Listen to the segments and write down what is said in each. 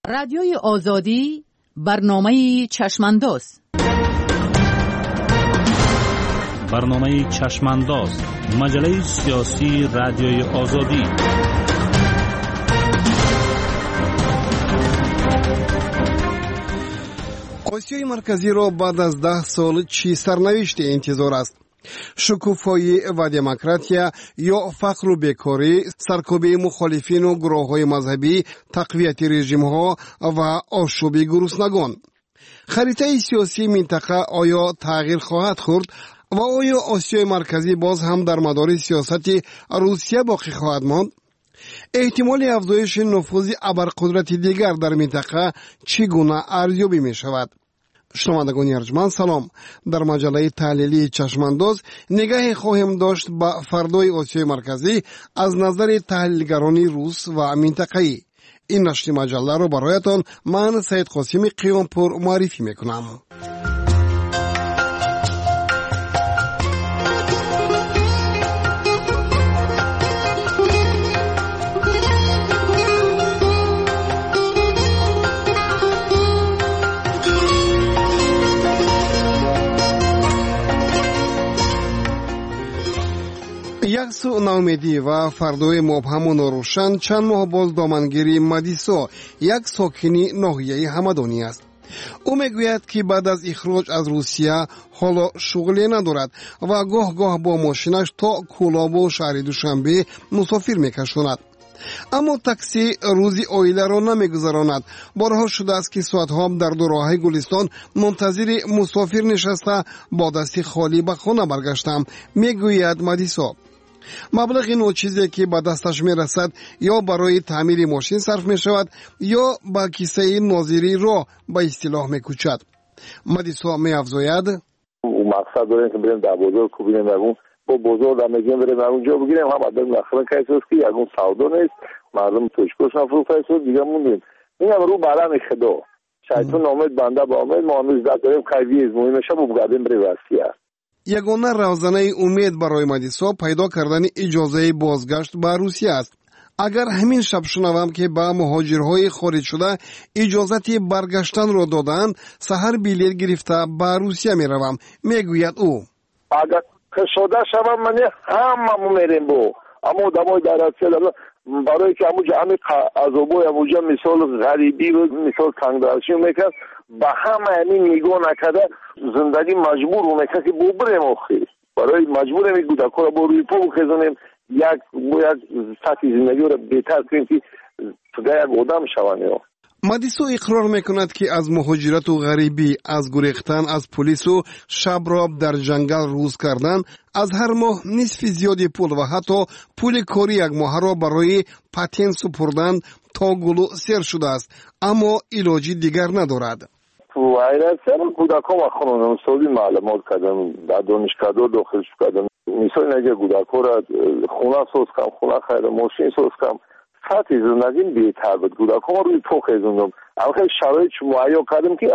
رادیوی آزادی برنامه چشمانداز. برنامه چشمانداز، مجله سیاسی رادیوی آزادی. آسیای مرکزی را بعد از 10 سال چی سرنوشت انتظار است؟ شکوفایی و دموکراتیا یا فقر و بیکاری، سرکوبی مخالفین و گروه‌های مذهبی، تقویت رژیم‌ها و آشوب گرسنگان. خریطه سیاسی منطقه آیا تغییر خواهد خورد و آیا آسیای مرکزی باز هم در مدار سیاست روسیه باقی خواهد ماند؟ احتمال افزایش نفوذ ابرقدرت دیگر در منطقه چگونه ارزیابی می شود؟ شنوندگان ارجمند سلام. در مجله تحلیلی چشمانداز نگاه خواهیم داشت به فردای آسیای مرکزی از نظر تحلیلگران روس و منطقه‌ای. این نشر مجله را برایتان من سید قاسم قیامپور معرفی میکنم. یک سو ناامیدی و فردای مبهم و ناروشن، چند ماه باز دامنگیری مدیسو، یک ساکنی ناحیه همدانی است. او میگوید که بعد از اخراج از روسیه حالا شغلی ندارد و گاه گاه با ماشینش تا کولاب و شهر دوشنبه مسافر میکشاند. اما تاکسی روزی آیله را نمیگذراند. بارها شده است که ساعتها در دو راه گلستان منتظر مسافر نشسته با دست خالی به خانه برگشتم، میگوید مدیسو. مبلغ ناچیزی که به دستش میرسد یا برای تعمیر ماشین صرف می شود یا با کیسه ناظری را به اصطلاح میکوچد. مدیسو می افزاید مقصد داریم که بریم در بازار کو ببینیم اون با بازار در میگیم بریم اونجا بگیریم، هم بعد مخرن کیسه است که اون سودا نیست، مردم توشکوش نفروخته است دیگه موندیم. این رو برام خدا شیطان امید بنده با امید ما هنوز داریم قوی از مهمه شب بگردیم بری وسیع. یگانه روزنه امید برای مدیسو پیدا کردن اجازه بازگشت به روسیه است. اگر همین شب شنوم که به مهاجرهای خارج شده اجازه برگشتن را دادند، سحر بلیط گرفته به روسیه می روم، میگوید او. اگر شده شبم من همه میریم بو، اما دمای در روسیه برای که همه عذابای همونجا مثال غریبی رو مثال تنگدرشی میکرد به همه همین نگاه نکرده زندگی مجبور میکرد که بو بریم اخی برای مجبور می گودکو را با روی پا بخیزنیم یک سطح زندگی رو بهتر کنیم که توگه یک آدم شوانیم. مدیسو اقرار میکند که از مهاجرت و غریبی، از گریختن از پلیس و شب راب در جنگل روز کردن، از هر ماه نصف زیادی پول و حتی پول کاری یک ماه را برای پاتین سپردن تا گلو سر شده است، اما علاجی دیگر ندارد. تو ایران کودکان و خانوادم سازی معلومات کردم، در دانشکده داخل کردم. مثلا اگه کودکان را خونه ساز کنم، خونه خیر ماشین ساز کنم، سطح زندگی بهتر بود. کودکان روی پا خیزوندم. البته شرایط مهیا کردم که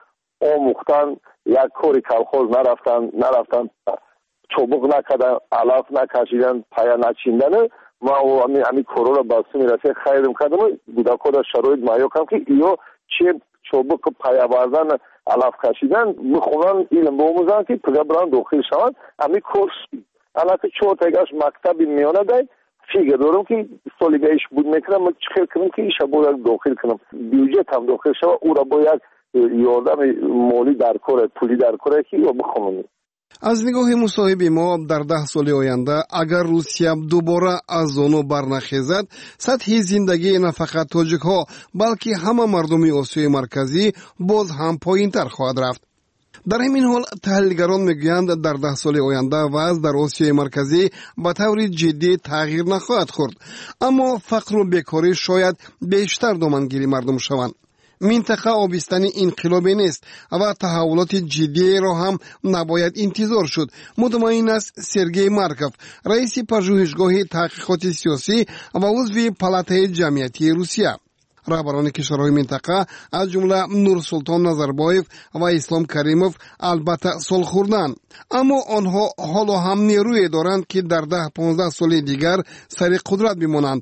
آموختن یک کاری کلخوز نرفتن چوبک نکردن، علف نکشیدن، پایا نچیندن. ما همین کارا را بس میرسه خیرم کردم. کودکان را شرایط مهیا کردم که یا چه چوبک پایا بردن، علف کشیدن بخونن، علم بآموزن که پدر بران داخل شوند. همین کورس البته چهار تاگش مکتب میانه دای فیگه دارم که سالی بهش بود میکنم من چخیر کنم که ایشا باید داخل کنم بیوجت هم داخل شد او را باید یادم مالی در کاره پولی در کاره که یا بخونم. از نگاه مصاحب ما در 10 سال آینده اگر روسیه دوباره از آن برنخیزد، سطح زندگی نه فقط تاجیک ها بلکه همه مردم آسیای مرکزی باز هم پایین تر خواهد رفت. در همین حال تحلیلگران میگویند در 10 سال آینده وضع در آسیای مرکزی به طور جدی تغییر نخواهد خورد، اما فقر و بیکاری شاید بیشتر دامنگیری مردم شوند. منطقه آبستن انقلابی نیست و تحولات جدی را هم نباید انتظار شد. مطمئن است سرگئی مارکوف، رئیس پژوهشگاه تحقیقات سیاسی و عضو پالاتای جمعیتی روسیه. راهبران کشورهای منطقه از جمله نورسلطان نظربایف و اسلام کریموف البته صلح خوردند، اما آنها حالا هم نیروی دارند که در 10-15 سال دیگر سر قدرت بمانند.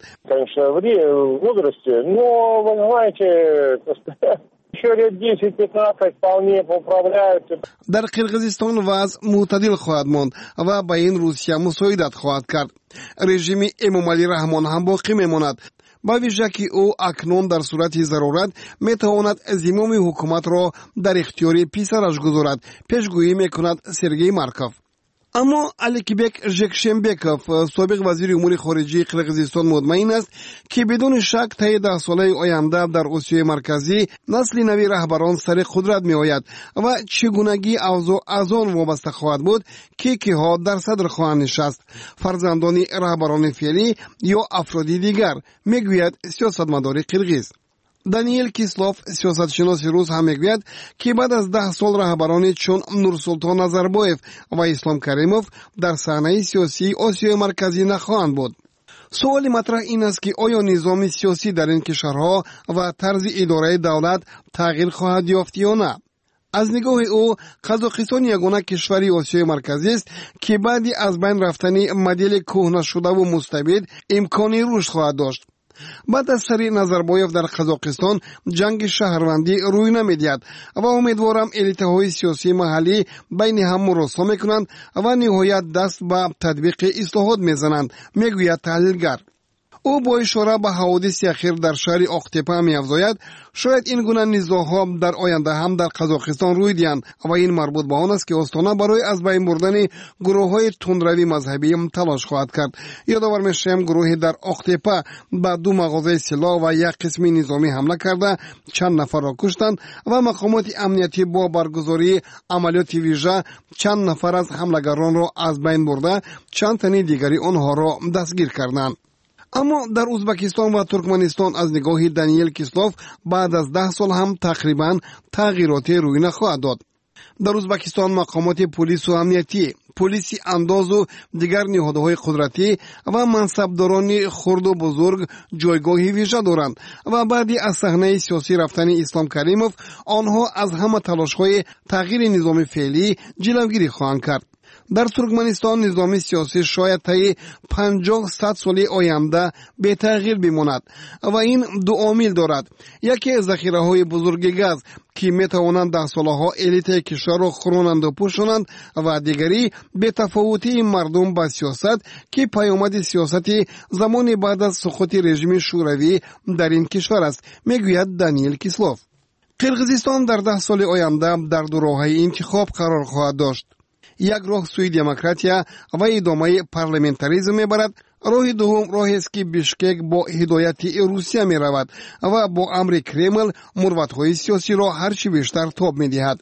در قرقیزستان وضع معتدل خواهد ماند و با این روسیه مساعدت خواهد کرد. رژیم امامعلی رحمان هم باقی میماند، با ویژه که او اکنون در صورت ضرورت میتواند زمام حکومت را در اختیار پسرش گذارد، پیشگویی میکند سرگئی مارکوف. اما الکبک ژکشنبکوف سابق وزیر امور خارجه قرقیزستان مطمئن است که بدون شک طی 10 ساله آینده در آسیای مرکزی نسل نوی رهبران سر قدرت می آید و چگونگی اوضاع از آن وابسته خواهد بود که کیها در صدر خواهند نشست، فرزندان رهبران فعلی یا افرادی دیگر، میگوید سیاستمدار قرقیز. دانیل کیسلوف سیاستشناس روس هم میگوید که بعد از 10 سال رهبرانی چون نورسلطان نظربایف و اسلام کریموف در صحنه سیاسی آسیای مرکزی نخواهند بود. سوال مطرح این است که آیا نظام سیاسی در این کشورها و طرز اداره دولت تغییر خواهد یافت یا نه؟ از نگاه او قزاقستان یگانه کشوری آسیای مرکزی است که بعد از بین رفتن مدل کهنه شده و مستبد امکانی رشد خواهد داشت. بعد از سری نظربایف در قزاقستان جنگ شهروندی روی نمیدهد و امیدوارم الیت‌های سیاسی محلی بین هم مراسله میکنند و نهایت دست به تطبیق اصلاحات میزنند، میگوید تحلیلگر. او با اشاره به حوادث اخیر در شهر آق‌تپه می‌افزاید شاید این گونه نزاع‌ها در آینده هم در قزاقستان روی دهند و این مربوط به آن است که آستانه برای از بین بردن گروه‌های تندروی مذهبی تلاش خواهد کرد. یادآور می‌شویم گروهی در آق‌تپه به 2 مغازه سلاح و 1 قسم نظامی حمله کرده چند نفر را کشتند و مقامات امنیتی با برگزاری عملیات ویژه چند نفر از حملگران را از بین برده چند تن دیگری آنها را دستگیر کردند. اما در ازبکستان و ترکمنستان از نگاه دانیل کیسلوف بعد از 10 سال هم تقریبا تغییرات روی نخواهد داد. در ازبکستان مقامات پلیس و امنیتی، پلیس انداز و دیگر نهادهای قدرتی و منصبداران خرد و بزرگ جایگاهی ویژه دارند و بعدی از صحنه سیاسی رفتن اسلام کریموف آنها از همه تلاش‌های تغییر نظام فعلی جلوگیری خواهند کرد. در ترکمنستان نظام سیاسی شاید طی 50-100 سال آینده به تغییر بماند و این 2 عامل دارد. یکی ذخیره‌های بزرگ گاز که میتوانند 10 سالها الیت کشور را خورانند و پوشانند و دیگری به تفاوتی مردم با سیاست که پیامد سیاستی زمان بعد از سقوط رژیم شوروی در این کشور است، میگوید دانیل کیسلوف. قرقیزستان در 10 سال آینده در 2 راه انتخاب قرار خواهد داشت. یک راه سوی دموکراتیا و ادامه پارلمانتاریسم میبرد. راه دوم راهی است که بیشکک با هدایت روسیه می رود و با امر کرمل مروت‌های سیاسی را هرچی بیشتر تاب میدهد.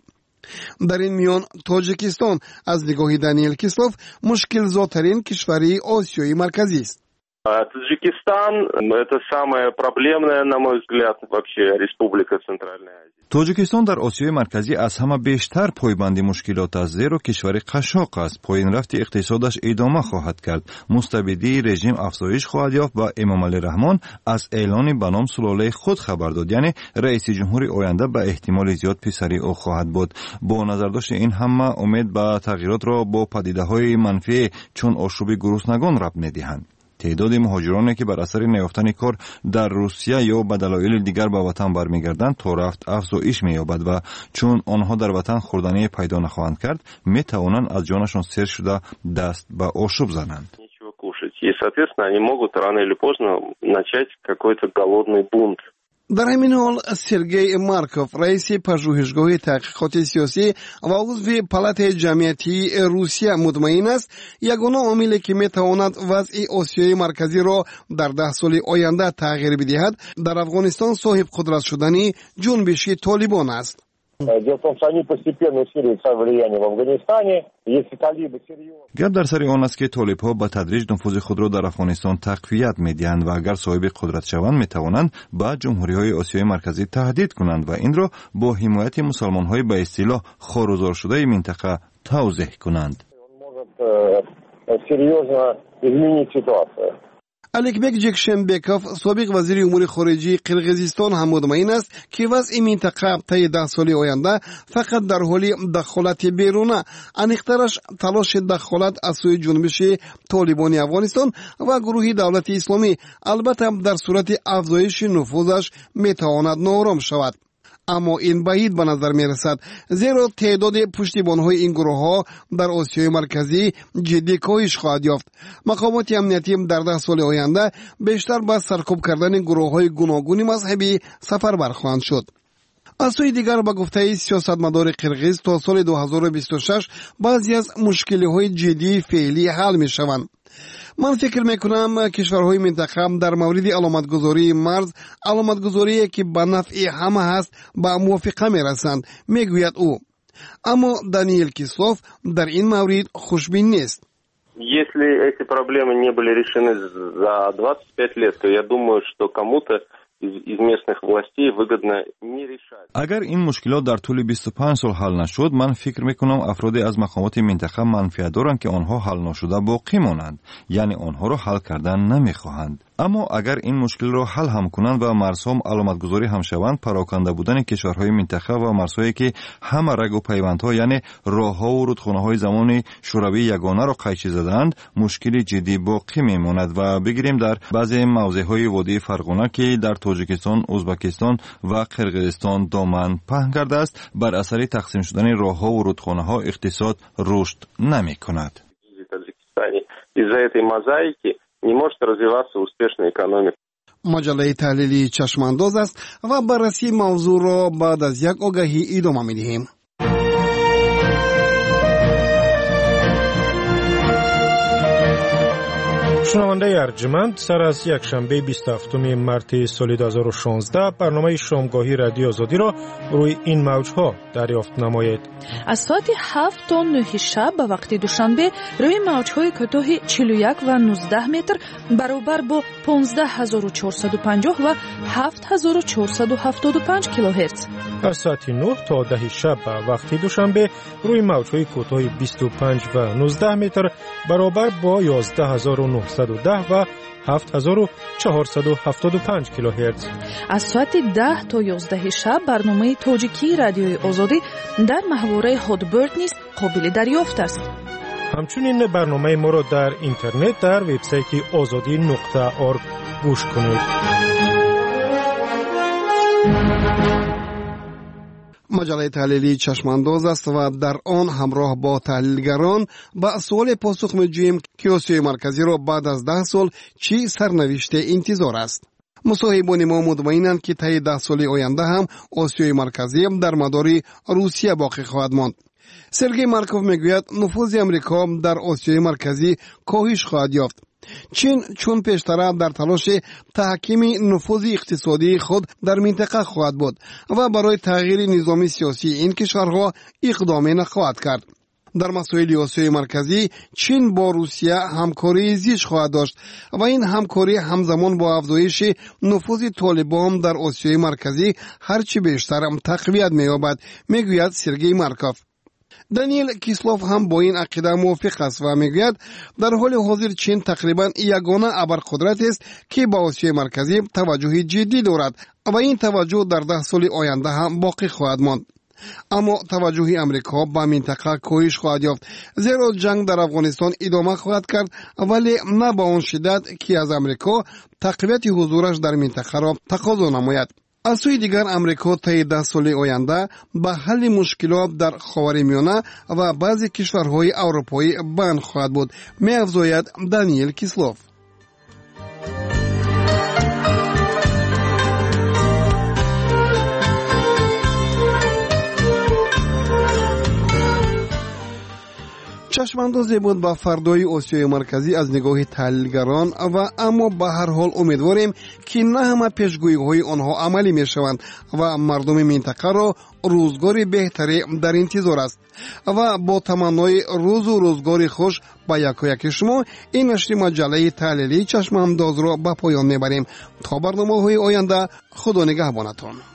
در این میان تاجیکستان از نگاه دانیل کیسلوف مشکل زاترین کشوری آسیای مرکزی است. Таджикистан – это самая проблемная, на мой взгляд, вообще республика Центральной Азии. تاجیکستان در آسیای مرکزی از همه بیشتر پایبند مشکلات است، زیرا کشور قشاق است. پایین رفت اقتصادش ادامه خواهد کرد. مستبدی رژیم افزایش خواهد یافت و امامعلی رحمان از اعلان به نام سلاله خود خبر داد، یعنی رئیس جمهور آینده به احتمال زیاد پسری او خواهد بود. با نظرداشت این همه امید به تغییرات را با پدیده‌های منفی چون آشوب گرسنگان ربط می‌دهند. تعداد مهاجرانی که بر اثر نیافتن کار در روسیه یا به دلایل دیگر به وطن برمیگردند تا رفت افزایش می‌یابد و چون آنها در وطن خوردنی پیدا نخواهند کرد می‌توانند از جانشان سیر شده دست به آشوب زنند. И, соответственно, они могут рано или поздно начать какой-то голодный бунт. در همین حال سرگئی مارکوف رئیس پژوهشگاه تحقیقات سیاسی و عضو پالات جمعیتی روسیه مطمئن است یگانه عاملی که میتواند وضع آسیای مرکزی را در 10 سال آینده تغییر بدهد در افغانستان صاحب قدرت شدن جنبش طالبان است. گپ در سر آن است که طالب‌ها به تدریج نفوذ خود را در افغانستان تقویت می‌دهند و اگر صاحب قدرت شوند می‌توانند به جمهوری‌های آسیای مرکزی تهدید کنند و این را با حمایت مسلمان‌های به اصطلاح خارزار شده منطقه توضیح کنند. аликбек ҷекшенбеков собиқ вазири умури хориҷии қирғизистон ҳам мутмаин аст ки вазъи минтақа таи 10 соли оянда фақат дар ҳоли дахолати беруна, аниқтараш талоши дахолат аз сӯи ҷунбиши толибони афғонистон ва гурӯҳи давлати исломӣ, албатта дар сурати афзоиши нуфузаш метавонад ноором шавад. аммо ин баъид ба назар мерасад, зеро теъдоди пуштибонҳои ин гурӯҳҳо дар осиёи марказӣ ҷиддӣ коҳиш хоҳад ёфт. мақомоти амнияти дар 10 соли оянда бештар ба саркӯб кардани гурӯҳҳои гуногуни мазҳабӣ сафарбар хоҳанд шуд. аз сӯи дигар ба гуфтаи сиёсатмадори қирғиз то соли 2026 баъзе аз мушкилиҳои ҷиддии феълӣ ҳал мешаванд. ман фикр мекунам кишварҳои минтақа дар мавриди аломатгузории марз, аломатгузорие ки ба нафъи ҳама ҳаст, ба мувофиқа мерасанд, мегӯяд ӯ. аммо Даниил Кислов дар ин маврид хушбин нест. Если эти проблемы не были решены за 25 лет, то я думаю, что кому-то из местных властей выгодно не решать. агар ин мушкилот дар тӯли 25 сол ҳал нашуд, ман фикр мекунам афроде аз мақомоти минтақа манфиат доранд ки онҳо ҳал ношуда боқӣ монанд, яъне онҳоро ҳал кардан намехоҳанд. аммо агар ин мушкилро ҳал ҳам кунанд ва марзҳо аломатгузорӣ ҳам шаванд, пароканда будани кишварҳои минтақа ва марзҳое ки ҳама рагу пайвандҳо, яъне роҳҳо ва рудхонаҳои замони шӯравӣ ягонаро қайчӣ задаанд, мушкили ҷиддӣ боқӣ мемонад. ва бигирем дар баъзе мавзеъҳои водии Фарғона ки дар Тоҷикистон, Ӯзбекистон ва Қирғизистон доман паҳн кардааст, бар асари тақсим шудани роҳҳо ва рудхонаҳо иқтисод рушд намекунад. Из-за этой мозаики не может развиваться успешная экономика. маҷаллаи таҳлили чашмандоз аст ва баррасии мавзӯъро баъд аз як огаҳӣ идома медиҳем. шунавандаи арҷманд, сар аз якшанбе 27 марти соли 2016 барномаи шомгоҳи радиои Озодиро рӯи ин мавҷҳо дарёфт намоед. аз соати 7 то 9 шаб ба вақти душанбе рӯи мавҷҳои кӯтоҳи 41 ва 19 метр баробар бо 15450 ва 7475 килоҳерц. аз соати 9 то 10 шаб ба вақти душанбе рӯи мавҷҳои кӯтоҳи 25 ва 19 метр баробар бо 11910 ва 7475 килоҳерц. аз соати 10 то 11 шаб барномаи тоҷикии радиои Озодӣ дар маҳвораи Ҳотбёрд низ қобили дарёфт аст. ҳамчунин барномаи моро дар интернет дар вебсайти ozodi.org гӯш кунед. маҷаллаи таҳлилии чашмандоз аст ва дар он ҳамроҳ бо таҳлилгарон ба суоле посух меҷӯем ки осиёи марказиро баъд аз 10 сол чӣ сарнавиште интизор аст. мусоҳибони мо мутмаинанд ки таи 10 соли оянда ҳам осиёи марказӣ дар мадори Русия боқӣ хоҳад монд. Сергей Марков мегӯяд, нуфузи Амрико дар осиёи марказӣ коҳиш хоҳад ёфт. чин чун пештара дар талоши таҳкими нуфузи иқтисодии худ дар минтақа хоҳад буд ва барои тағйири низоми сиёсии ин кишварҳо иқдоме нахоҳад кард. дар масоили осиёи марказӣ чин бо Русия ҳамкории зич хоҳад дошт ва ин ҳамкорӣ ҳамзамон бо афзоиши нуфузи Толибон дар осиёи марказӣ ҳарчи бештар тақвият меёбад, мегӯяд Сергей Марков. Даниил Кислов ҳам бо ин ақида мувофиқ аст ва мегӯяд, дар ҳоли ҳозир чин тақрибан ягона абарқудратест ки ба осиёи марказӣ таваҷҷӯҳи ҷиддӣ дорад ва ин таваҷҷӯҳ дар 10 соли оянда ҳам боқӣ хоҳад монд. аммо таваҷҷӯҳи Амрико ба минтақа коҳиш хоҳад ёфт, зеро ҷанг дар Афғонистон идома хоҳад кард, вале на ба он шиддат ки аз Амрико тақвияти ҳузураш дар минтақаро тақозо намояд. аз сӯи дигар Амрико таи 10 соли оянда ба ҳалли мушкилот дар Ховари Миёна ва баъзе кишварҳои аврупоӣ банд хоҳад буд, меафзояд Даниил Кислов. чашмандозе буд ба фардои осиёи марказӣ аз нигоҳи таҳлилгарон ва аммо ба ҳар ҳол умедворем ки на ҳама пешгӯиҳои онҳо амалӣ мешаванд ва мардуми минтақаро рӯзгори беҳтаре дар интизор аст ва бо таманнои рӯзу рӯзгори хуш ба якояки шумо ин нашри маҷаллаи таҳлилии чашмандозро ба поён мебарем. то барномаҳои оянда, худо нигаҳбонатон.